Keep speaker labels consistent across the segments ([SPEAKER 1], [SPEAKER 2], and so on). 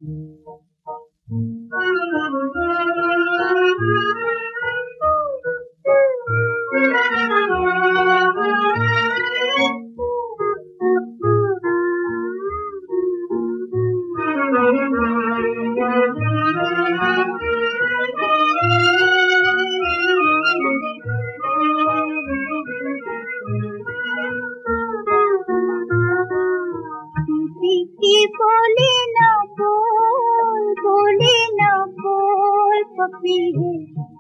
[SPEAKER 1] बोले ना बोल, बोले ना बोल पपी है,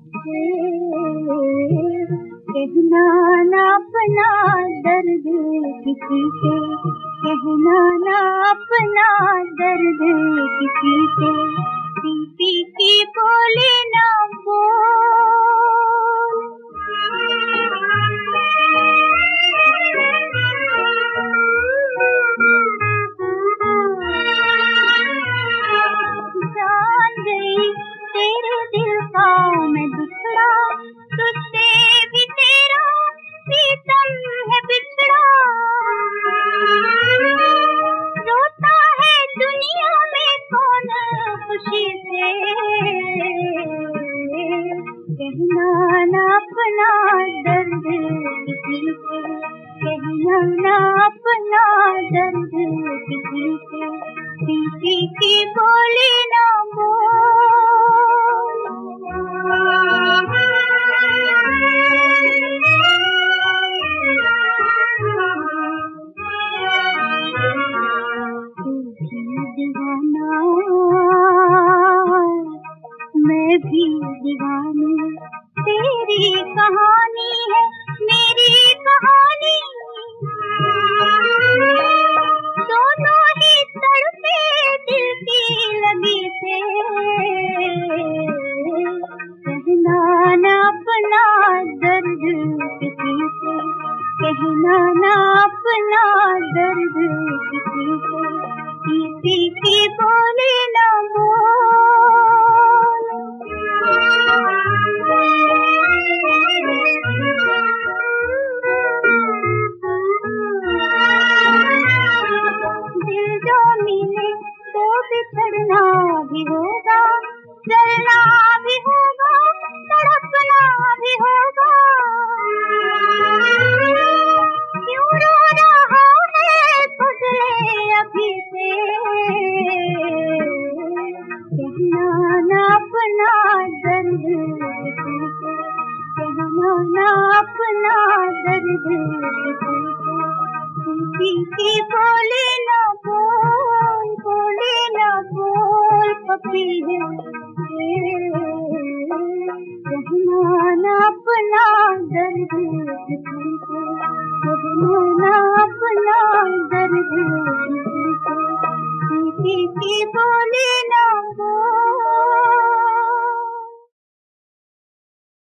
[SPEAKER 1] कहना ना अपना दर्द किसी से, कहना ना अपना दर्द किसी से, पी की बोले ना बोल। जान गई तेरे दिल का मैं दुखड़ा, तुझसे भी तेरा प्रीतम है बिछड़ा, रोता है दुनिया में कौन खुशी से, कहना ना अपना दर्द किसी से, कहना ना अपना दर्द किसी से, किसी की बोले ना बोल। तू भी दीवाना मैं भी दीवानी, तेरी कहानी है मेरी कहानी, दोनों ही तड़पे दिल की लगी से, कहना ना अपना दर्द किसी से, कहना ना अपना दर्द किसी से, किसी की बोले ना बोल। दिल जो मिले तो बिछड़ना भी होगा, चलना भी होगा, तड़पना भी होगा, क्यों रो रहा है खुदले अभी से, कहना ना अपना दर्द किसी से, कहना ना अपना दर्द किसी से, किसी की बोले ना बोल, बोले ना बोल पपी है, कहना ना अपना दर्द किसी से, कहना ना अपना दर्द किसी से, किसी की बोले